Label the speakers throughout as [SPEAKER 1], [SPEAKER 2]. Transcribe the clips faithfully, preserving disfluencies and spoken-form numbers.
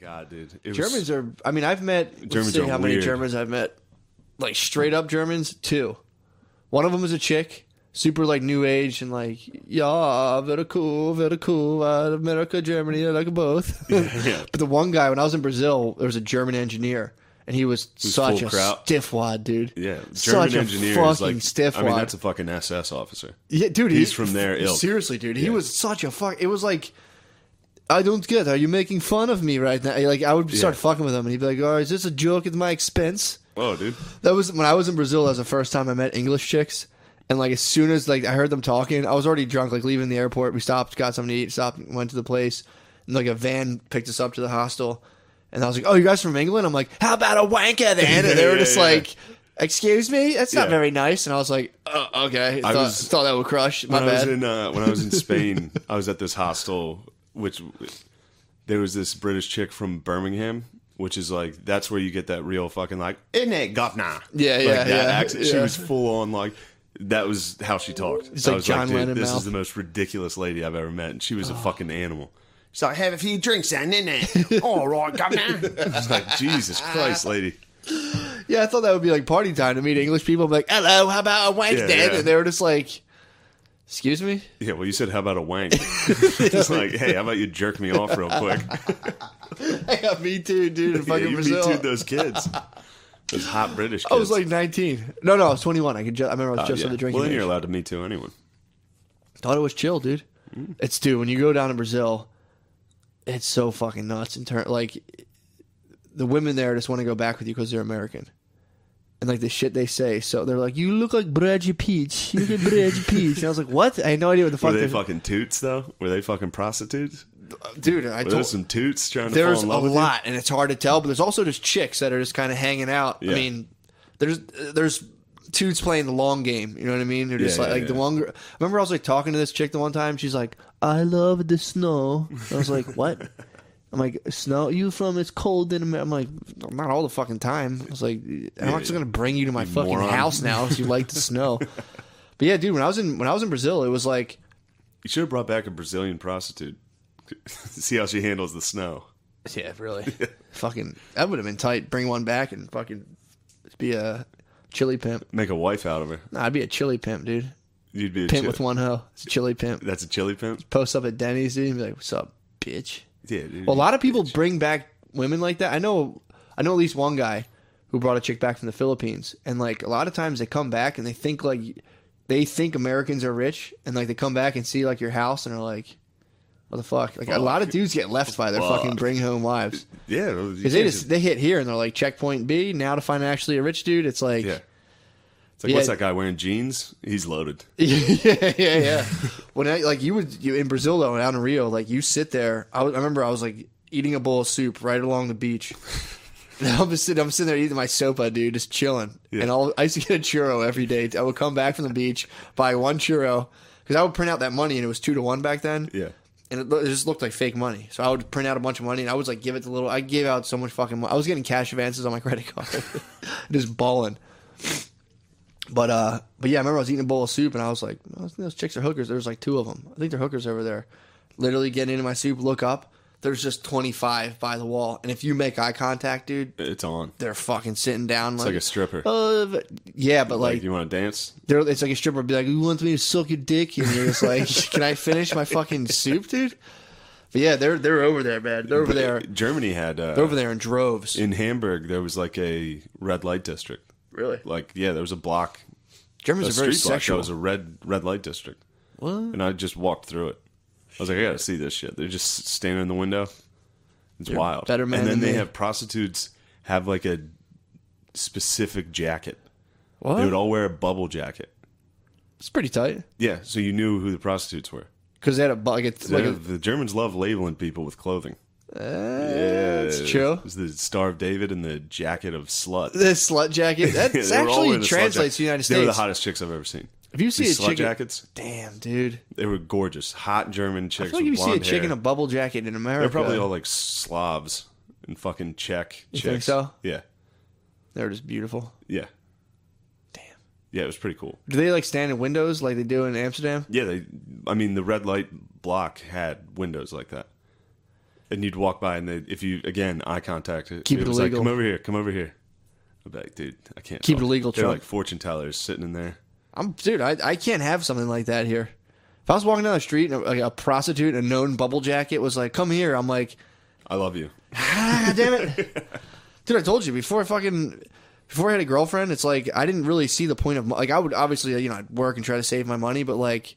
[SPEAKER 1] god, dude. It
[SPEAKER 2] Germans
[SPEAKER 1] was,
[SPEAKER 2] are. I mean, I've met.
[SPEAKER 1] Germans
[SPEAKER 2] Germans say
[SPEAKER 1] are
[SPEAKER 2] how many
[SPEAKER 1] weird.
[SPEAKER 2] Germans I've met. Like straight up Germans, two. One of them is a chick, super like new age and like yeah, very cool, very cool. Uh, America, Germany, I like them both.
[SPEAKER 1] yeah.
[SPEAKER 2] But the one guy, when I was in Brazil, there was a German engineer, and he was,
[SPEAKER 1] was
[SPEAKER 2] such
[SPEAKER 1] full
[SPEAKER 2] a
[SPEAKER 1] kraut.
[SPEAKER 2] stiffwad, dude.
[SPEAKER 1] Yeah, German
[SPEAKER 2] such
[SPEAKER 1] engineer
[SPEAKER 2] a
[SPEAKER 1] is
[SPEAKER 2] fucking
[SPEAKER 1] like
[SPEAKER 2] stiffwad.
[SPEAKER 1] I mean, that's a fucking S S officer.
[SPEAKER 2] Yeah, dude,
[SPEAKER 1] He's
[SPEAKER 2] he,
[SPEAKER 1] from their ilk.
[SPEAKER 2] Seriously, dude, he
[SPEAKER 1] Yeah.
[SPEAKER 2] was such a fuck. It was like, I don't get. Are you making fun of me right now? Like, I would start
[SPEAKER 1] Yeah.
[SPEAKER 2] fucking with him, and he'd be like, "Oh, is this a joke at my expense?"
[SPEAKER 1] Oh, dude.
[SPEAKER 2] That was when I was in Brazil. That was the first time I met English chicks, and like as soon as like I heard them talking, I was already drunk. Like leaving the airport, we stopped, got something to eat, stopped, went to the place, and like a van picked us up to the hostel, and I was like, "Oh, you guys from England?" I'm like, "How about a wanker then?" And they were
[SPEAKER 1] Yeah,
[SPEAKER 2] just
[SPEAKER 1] yeah,
[SPEAKER 2] like. Excuse me, that's not
[SPEAKER 1] Yeah.
[SPEAKER 2] very nice. And I was like, oh, okay. I
[SPEAKER 1] I
[SPEAKER 2] thought,
[SPEAKER 1] was-
[SPEAKER 2] thought that would crush. My
[SPEAKER 1] When I was
[SPEAKER 2] bad.
[SPEAKER 1] in uh, when I was in Spain, I was at this hostel, which there was this British chick from Birmingham, which is like that's where you get that real fucking like in it governor.
[SPEAKER 2] Yeah,
[SPEAKER 1] like
[SPEAKER 2] yeah,
[SPEAKER 1] that
[SPEAKER 2] yeah,
[SPEAKER 1] accent. She
[SPEAKER 2] yeah.
[SPEAKER 1] was full on like that was how she talked.
[SPEAKER 2] It's
[SPEAKER 1] I
[SPEAKER 2] like
[SPEAKER 1] was
[SPEAKER 2] John
[SPEAKER 1] like, dude,
[SPEAKER 2] Lennon
[SPEAKER 1] this
[SPEAKER 2] mouth.
[SPEAKER 1] is the most ridiculous lady I've ever met, and she was a fucking animal. She's like, have a few drinks then, innit? All right, governor. I was like, Jesus Christ, lady.
[SPEAKER 2] Yeah, I thought that would be like party time to meet English people. Be like, hello, how about a wank
[SPEAKER 1] Yeah,
[SPEAKER 2] then?
[SPEAKER 1] yeah.
[SPEAKER 2] And they were just like, excuse me?
[SPEAKER 1] Yeah, well, you said, how about a wank? It's like, hey, how about you jerk me off real quick?
[SPEAKER 2] Yeah, me too, dude. In
[SPEAKER 1] Yeah,
[SPEAKER 2] fucking
[SPEAKER 1] you
[SPEAKER 2] Brazil.
[SPEAKER 1] me too, those kids. Those hot British kids.
[SPEAKER 2] I was like nineteen. No, no, I was twenty-one. I could. Ju- I remember I was
[SPEAKER 1] Oh,
[SPEAKER 2] just
[SPEAKER 1] yeah.
[SPEAKER 2] on the drinking
[SPEAKER 1] Well, then
[SPEAKER 2] age.
[SPEAKER 1] you're allowed to meet too anyone.
[SPEAKER 2] Thought it was chill, dude.
[SPEAKER 1] Mm.
[SPEAKER 2] It's dude. When you go down to Brazil, it's so fucking nuts. In turn, like the women there just want to go back with you because they're American, and like the shit they say. So they're like, "You look like Bradgy Peach. You look like Bradgy Peach." And I was like, "What?" I had no idea what the fuck.
[SPEAKER 1] Were they
[SPEAKER 2] they're-
[SPEAKER 1] fucking toots, though? Were they fucking prostitutes?
[SPEAKER 2] dude? I
[SPEAKER 1] Were
[SPEAKER 2] told
[SPEAKER 1] there some toots trying to
[SPEAKER 2] there's
[SPEAKER 1] fall in
[SPEAKER 2] a
[SPEAKER 1] love with
[SPEAKER 2] lot, and it's hard to tell. But there's also just chicks that are just kind of hanging out.
[SPEAKER 1] Yeah.
[SPEAKER 2] I mean, there's there's dudes playing the long game. You know what I mean? They're just
[SPEAKER 1] Yeah,
[SPEAKER 2] like,
[SPEAKER 1] yeah,
[SPEAKER 2] like the
[SPEAKER 1] yeah.
[SPEAKER 2] longer. Remember, I was like talking to this chick the one time. She's like, "I love the snow." I was like, "What?" I'm like, "Snow? You from? It's cold in America." I'm like, "Not all the fucking time." I was like, "I'm
[SPEAKER 1] Yeah,
[SPEAKER 2] not just
[SPEAKER 1] yeah.
[SPEAKER 2] gonna bring you to my
[SPEAKER 1] You
[SPEAKER 2] fucking
[SPEAKER 1] moron.
[SPEAKER 2] house now if you like the snow." But yeah, dude, when I was in when I was in Brazil, it was like.
[SPEAKER 1] You should have brought back a Brazilian prostitute. See how she handles the snow.
[SPEAKER 2] Yeah, really. Fucking, that would have been tight. Bring one back and fucking be a chili pimp.
[SPEAKER 1] Make a wife out of her.
[SPEAKER 2] Nah, I'd be a chili pimp, dude.
[SPEAKER 1] You'd be a
[SPEAKER 2] Pimp
[SPEAKER 1] chi-
[SPEAKER 2] with one hoe. It's a chili pimp.
[SPEAKER 1] That's a chili pimp?
[SPEAKER 2] Post up at Denny's, dude, and be like, "What's up, bitch?"
[SPEAKER 1] Yeah, dude.
[SPEAKER 2] Well, a lot of people bring back women like that. I know, I know at least one guy who brought a chick back from the Philippines, and like a lot of times they come back and they think like they think Americans are rich, and like they come back and see like your house and are like, "What the fuck?" Like a lot of dudes get left by their
[SPEAKER 1] Fuck.
[SPEAKER 2] fucking bring home wives.
[SPEAKER 1] Yeah. you
[SPEAKER 2] Because they
[SPEAKER 1] can't
[SPEAKER 2] just they hit here and they're like checkpoint B. Now to find actually a rich dude, it's like
[SPEAKER 1] Yeah. It's like,
[SPEAKER 2] Yeah.
[SPEAKER 1] what's that guy wearing jeans? He's loaded.
[SPEAKER 2] yeah, yeah, yeah. When I like you would you in Brazil though, out in Rio, like you sit there. I, was- I remember I was like eating a bowl of soup right along the beach. And I'm just sitting, I'm sitting there eating my sopa, dude, just chilling.
[SPEAKER 1] Yeah.
[SPEAKER 2] And I'll, I used to get a churro every day. I would come back from the beach, buy one churro because I would print out that money, and it was two to one back then.
[SPEAKER 1] Yeah.
[SPEAKER 2] And it, lo- it just looked like fake money. So I would print out a bunch of money, and I was like, give it to little. I gave out so much fucking money. I was getting cash advances on my credit card, just balling. But uh, but yeah, I remember I was eating a bowl of soup, and I was like, oh, I think those chicks are hookers. There's like two of them. I think they're hookers over there. Literally getting into my soup, look up. There's just twenty-five by the wall, and if you make eye contact, dude,
[SPEAKER 1] It's on.
[SPEAKER 2] they're fucking sitting down.
[SPEAKER 1] It's
[SPEAKER 2] like,
[SPEAKER 1] like a stripper.
[SPEAKER 2] Uh, but- yeah, but
[SPEAKER 1] like,
[SPEAKER 2] like,
[SPEAKER 1] you want to dance?
[SPEAKER 2] they're, it's like a stripper would be like, "You want me to suck your dick?" And you're just like, "Can I finish my fucking soup, dude?" But yeah, they're they're over there, man. They're over
[SPEAKER 1] But
[SPEAKER 2] there.
[SPEAKER 1] Germany had. Uh,
[SPEAKER 2] They're over there in droves.
[SPEAKER 1] In Hamburg, there was like a red light district.
[SPEAKER 2] Really,
[SPEAKER 1] Like, yeah, there was a block.
[SPEAKER 2] Germans
[SPEAKER 1] A
[SPEAKER 2] are very
[SPEAKER 1] street block that
[SPEAKER 2] sexual.
[SPEAKER 1] was a red red light district.
[SPEAKER 2] What?
[SPEAKER 1] And I just walked through it. I was like, I gotta see this shit. They're just standing in the window. It's
[SPEAKER 2] You're
[SPEAKER 1] wild.
[SPEAKER 2] better man
[SPEAKER 1] and then
[SPEAKER 2] than
[SPEAKER 1] they
[SPEAKER 2] me.
[SPEAKER 1] have prostitutes have like a specific jacket.
[SPEAKER 2] What?
[SPEAKER 1] They would all wear a bubble jacket.
[SPEAKER 2] It's pretty tight
[SPEAKER 1] Yeah, so you knew who the prostitutes were.
[SPEAKER 2] because they had a bu- like it's like
[SPEAKER 1] They're-
[SPEAKER 2] a,
[SPEAKER 1] the Germans love labeling people with clothing.
[SPEAKER 2] uh,
[SPEAKER 1] Yeah,
[SPEAKER 2] it's true.
[SPEAKER 1] It's the Star of David and the jacket of slut.
[SPEAKER 2] The slut jacket that
[SPEAKER 1] They were all
[SPEAKER 2] actually
[SPEAKER 1] wearing the slut
[SPEAKER 2] translates
[SPEAKER 1] jacket.
[SPEAKER 2] to the United
[SPEAKER 1] They were the
[SPEAKER 2] States.
[SPEAKER 1] hottest chicks I've ever seen.
[SPEAKER 2] If you see
[SPEAKER 1] These
[SPEAKER 2] a
[SPEAKER 1] slut
[SPEAKER 2] chick,
[SPEAKER 1] jackets,
[SPEAKER 2] damn dude,
[SPEAKER 1] they were gorgeous. Hot German
[SPEAKER 2] I
[SPEAKER 1] chicks
[SPEAKER 2] feel like if
[SPEAKER 1] with
[SPEAKER 2] you see a
[SPEAKER 1] blonde
[SPEAKER 2] chick in
[SPEAKER 1] hair.
[SPEAKER 2] a bubble jacket in America,
[SPEAKER 1] They're probably all like Slavs and fucking Czech
[SPEAKER 2] You
[SPEAKER 1] chicks.
[SPEAKER 2] think so?
[SPEAKER 1] Yeah.
[SPEAKER 2] they're just beautiful.
[SPEAKER 1] Yeah.
[SPEAKER 2] Damn.
[SPEAKER 1] Yeah, it was pretty cool.
[SPEAKER 2] Do they like stand in windows like they do in Amsterdam?
[SPEAKER 1] Yeah, they. I mean, the red light block had windows like that. and you'd walk by, and they, if you again eye contact, it,
[SPEAKER 2] Keep
[SPEAKER 1] it
[SPEAKER 2] it
[SPEAKER 1] was
[SPEAKER 2] illegal.
[SPEAKER 1] like, come over here, come over here. I'd be like, dude, I can't
[SPEAKER 2] Keep it
[SPEAKER 1] talk.
[SPEAKER 2] illegal,
[SPEAKER 1] They're
[SPEAKER 2] Chuck.
[SPEAKER 1] like fortune tellers sitting in there.
[SPEAKER 2] I'm dude. I I can't have something like that here. If I was walking down the street and a, like a prostitute in a known bubble jacket was like, "Come here," I'm like,
[SPEAKER 1] I love you.
[SPEAKER 2] ah, damn it, dude. I told you before. I fucking before I had a girlfriend, it's like I didn't really see the point of mo- like I would obviously you know I'd work and try to save my money, but like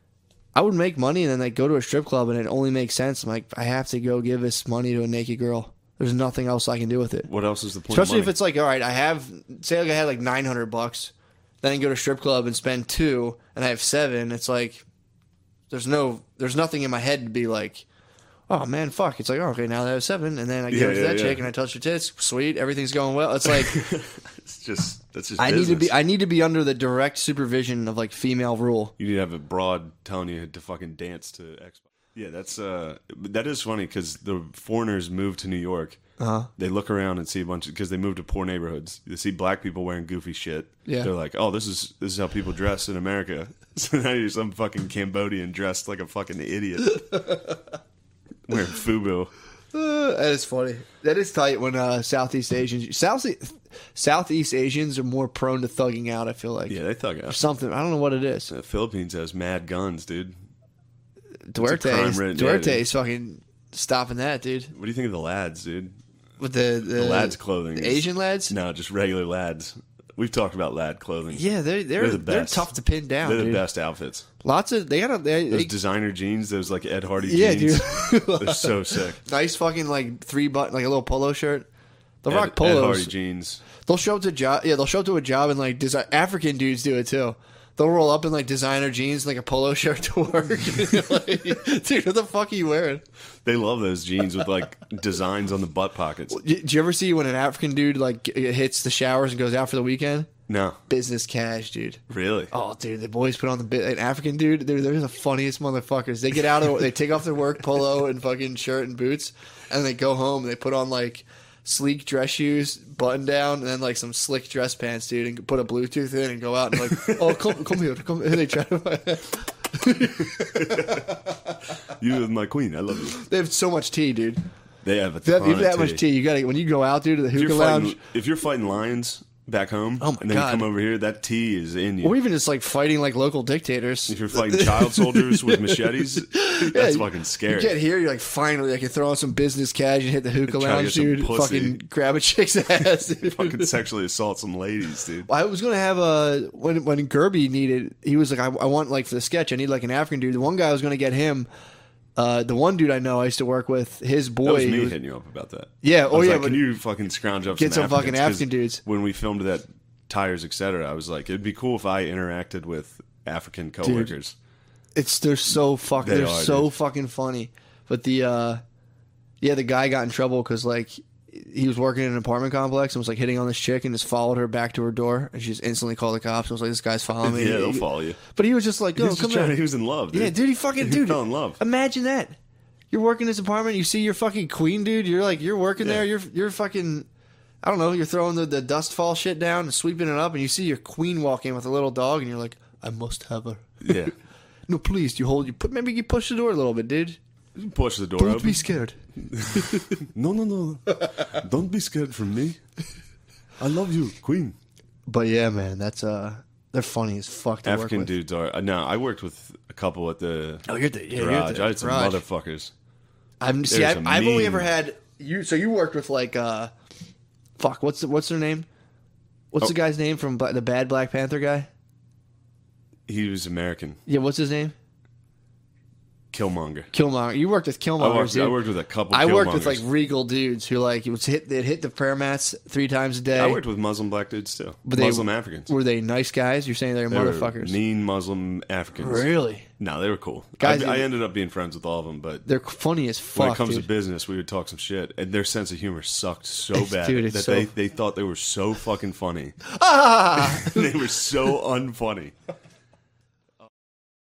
[SPEAKER 2] I would make money and then like go to a strip club and it only makes sense. I'm like I have to go give this money to a naked girl. There's nothing else I can do with it.
[SPEAKER 1] What else is the point?
[SPEAKER 2] Especially
[SPEAKER 1] of
[SPEAKER 2] if
[SPEAKER 1] money?
[SPEAKER 2] it's like, all right, I have say like I had like nine hundred bucks, then I go to a strip club and spend two, and I have seven. It's like there's no, there's nothing in my head to be like, oh man, fuck. It's like, oh, okay, now I have seven, and then I give
[SPEAKER 1] Yeah,
[SPEAKER 2] it to
[SPEAKER 1] yeah,
[SPEAKER 2] that
[SPEAKER 1] yeah.
[SPEAKER 2] chick and I touch her tits, sweet, everything's going well. It's like
[SPEAKER 1] it's just that's just.
[SPEAKER 2] I need to
[SPEAKER 1] business.
[SPEAKER 2] be, I need to be under the direct supervision of like female rule.
[SPEAKER 1] You need to have a broad telling you to fucking dance to Xbox. Yeah, that's uh, that is funny because the foreigners move to New York.
[SPEAKER 2] Uh-huh.
[SPEAKER 1] They look around and see a bunch of because they move to poor neighborhoods. They see black people wearing goofy shit.
[SPEAKER 2] Yeah.
[SPEAKER 1] They're like, oh, this is this is how people dress in America. So now you're some fucking Cambodian dressed like a fucking idiot wearing FUBU.
[SPEAKER 2] Uh, that is funny. That is tight when uh, Southeast Asians, South, Southeast Asians are more prone to thugging out. I feel like
[SPEAKER 1] Yeah, they thug out.
[SPEAKER 2] something. I don't know what it is.
[SPEAKER 1] The Philippines has mad guns, dude.
[SPEAKER 2] Duarte,
[SPEAKER 1] crime
[SPEAKER 2] is-
[SPEAKER 1] written-
[SPEAKER 2] Duarte
[SPEAKER 1] yeah,
[SPEAKER 2] is fucking stopping that, dude.
[SPEAKER 1] What do you think of the lads, dude?
[SPEAKER 2] With the the,
[SPEAKER 1] The lads' clothing.
[SPEAKER 2] the
[SPEAKER 1] is-
[SPEAKER 2] Asian lads.
[SPEAKER 1] No, just regular lads. We've talked about lad clothing.
[SPEAKER 2] Yeah, they're they're
[SPEAKER 1] They're the
[SPEAKER 2] they're
[SPEAKER 1] best.
[SPEAKER 2] tough to pin down.
[SPEAKER 1] They're the
[SPEAKER 2] dude.
[SPEAKER 1] best outfits.
[SPEAKER 2] Lots of they got a they,
[SPEAKER 1] Those
[SPEAKER 2] they
[SPEAKER 1] designer jeans, those like Ed Hardy
[SPEAKER 2] yeah,
[SPEAKER 1] jeans.
[SPEAKER 2] dude.
[SPEAKER 1] They're so sick.
[SPEAKER 2] Nice fucking like three button like a little polo shirt. They'll rock
[SPEAKER 1] Ed, Ed
[SPEAKER 2] polos.
[SPEAKER 1] Hardy jeans.
[SPEAKER 2] They'll show up to job. Yeah, they'll show up to a job and like design. African dudes do it too. They'll roll up in like designer jeans, and, like a polo shirt to work. Like, dude, what the fuck are you wearing?
[SPEAKER 1] They love those jeans with like designs on the butt pockets.
[SPEAKER 2] Did you ever see when an African dude like g- hits the showers and goes out for the weekend?
[SPEAKER 1] No,
[SPEAKER 2] Business cash, dude.
[SPEAKER 1] really.
[SPEAKER 2] Oh, dude, the boys put on the bit. An African dude, they're, they're the funniest motherfuckers. They get out of, they take off their work polo and fucking shirt and boots, and they go home. And they put on like sleek dress shoes, button down, and then like some slick dress pants, dude, and put a Bluetooth in and go out and like, oh, come, come here, come. And they try to.
[SPEAKER 1] You are my queen. I love you.
[SPEAKER 2] They have so much tea, dude.
[SPEAKER 1] They have a
[SPEAKER 2] They have,
[SPEAKER 1] ton
[SPEAKER 2] you have that
[SPEAKER 1] of
[SPEAKER 2] much tea. You got to when you go out, dude, to the
[SPEAKER 1] If
[SPEAKER 2] hookah
[SPEAKER 1] you're,
[SPEAKER 2] lounge.
[SPEAKER 1] fighting, if you're fighting lions back home,
[SPEAKER 2] Oh my
[SPEAKER 1] and then
[SPEAKER 2] God.
[SPEAKER 1] you come over here, that tea is in you.
[SPEAKER 2] Or even just like fighting like local dictators.
[SPEAKER 1] If you're fighting child soldiers with machetes, that's
[SPEAKER 2] you-
[SPEAKER 1] fucking scary.
[SPEAKER 2] You get here, you're like, finally, I can throw on some business cash and hit the hookah
[SPEAKER 1] Try to
[SPEAKER 2] lounge,
[SPEAKER 1] get some
[SPEAKER 2] dude.
[SPEAKER 1] pussy.
[SPEAKER 2] Fucking grab a chick's ass, dude.
[SPEAKER 1] Fucking sexually assault some ladies, dude.
[SPEAKER 2] I was gonna have a when when Gerby needed. He was like, I, I want like for the sketch, I need like an African dude. The one guy I was gonna get him. Uh, the one dude I know I used to work with, his boy.
[SPEAKER 1] That was me
[SPEAKER 2] was-
[SPEAKER 1] hitting you up about that.
[SPEAKER 2] Yeah,
[SPEAKER 1] I
[SPEAKER 2] oh
[SPEAKER 1] was
[SPEAKER 2] yeah,
[SPEAKER 1] like,
[SPEAKER 2] but
[SPEAKER 1] can you fucking scrounge up
[SPEAKER 2] get some fucking
[SPEAKER 1] Africans? 'Cause
[SPEAKER 2] African dudes.
[SPEAKER 1] When we filmed that Tires, et cetera, I was like, it'd be cool if I interacted with African coworkers.
[SPEAKER 2] it's they're so fucking
[SPEAKER 1] They
[SPEAKER 2] they are
[SPEAKER 1] are,
[SPEAKER 2] so
[SPEAKER 1] dude.
[SPEAKER 2] fucking funny. But the uh, yeah, the guy got in trouble because like he was working in an apartment complex and was like hitting on this chick and just followed her back to her door and she just instantly called the cops and was like, this guy's following me.
[SPEAKER 1] Yeah, they'll follow you.
[SPEAKER 2] But he was just like,
[SPEAKER 1] He
[SPEAKER 2] oh,
[SPEAKER 1] was,
[SPEAKER 2] come
[SPEAKER 1] just trying,
[SPEAKER 2] here.
[SPEAKER 1] he was in love, dude.
[SPEAKER 2] Yeah, dude, he fucking
[SPEAKER 1] He
[SPEAKER 2] dude
[SPEAKER 1] fell in love.
[SPEAKER 2] Imagine that. You're working in this apartment, you see your fucking queen, dude. You're like, you're working
[SPEAKER 1] Yeah.
[SPEAKER 2] there. You're you're fucking, I don't know. You're throwing the, the dust fall shit down and sweeping it up, and you see your queen walk in with a little dog, and you're like, I must have her.
[SPEAKER 1] Yeah.
[SPEAKER 2] No, please, you hold. You put maybe you push the door a little bit, dude.
[SPEAKER 1] Push the door
[SPEAKER 2] Don't
[SPEAKER 1] open.
[SPEAKER 2] be scared.
[SPEAKER 1] No, no, no. Don't be scared from me. I love you, queen.
[SPEAKER 2] But yeah, man, that's uh, they're funny as fuck to
[SPEAKER 1] African
[SPEAKER 2] work with.
[SPEAKER 1] dudes are. uh, No, I worked with a couple at the
[SPEAKER 2] Oh, you're the yeah, you're
[SPEAKER 1] garage.
[SPEAKER 2] the
[SPEAKER 1] I had some
[SPEAKER 2] garage.
[SPEAKER 1] motherfuckers.
[SPEAKER 2] I'm see.
[SPEAKER 1] There's
[SPEAKER 2] I've,
[SPEAKER 1] a
[SPEAKER 2] I've only
[SPEAKER 1] mean-
[SPEAKER 2] ever had you. So you worked with like uh, fuck. What's the, what's their name? What's
[SPEAKER 1] Oh.
[SPEAKER 2] the guy's name from Bla- the bad Black Panther guy?
[SPEAKER 1] He was American.
[SPEAKER 2] Yeah, what's his name?
[SPEAKER 1] Killmonger.
[SPEAKER 2] Killmonger. You worked with
[SPEAKER 1] I
[SPEAKER 2] Killmonger.
[SPEAKER 1] worked, I
[SPEAKER 2] dude.
[SPEAKER 1] worked with a couple.
[SPEAKER 2] I worked with like
[SPEAKER 1] Killmongers.
[SPEAKER 2] regal dudes who like it was hit. They'd hit the prayer mats three times a day.
[SPEAKER 1] I worked with Muslim black dudes too.
[SPEAKER 2] But they-
[SPEAKER 1] Muslim Africans.
[SPEAKER 2] Were they nice guys? You're saying they're
[SPEAKER 1] They were
[SPEAKER 2] motherfuckers?
[SPEAKER 1] mean Muslim Africans.
[SPEAKER 2] Really?
[SPEAKER 1] No, they were cool.
[SPEAKER 2] Guys,
[SPEAKER 1] I, I
[SPEAKER 2] you-
[SPEAKER 1] ended up being friends with all of them, but
[SPEAKER 2] They're funny as fuck.
[SPEAKER 1] when it comes
[SPEAKER 2] dude.
[SPEAKER 1] to business, we would talk some shit, and their sense of humor sucked so bad
[SPEAKER 2] Dude, it's
[SPEAKER 1] that
[SPEAKER 2] so-
[SPEAKER 1] they, they thought they were so fucking funny.
[SPEAKER 2] Ah!
[SPEAKER 1] they were so unfunny.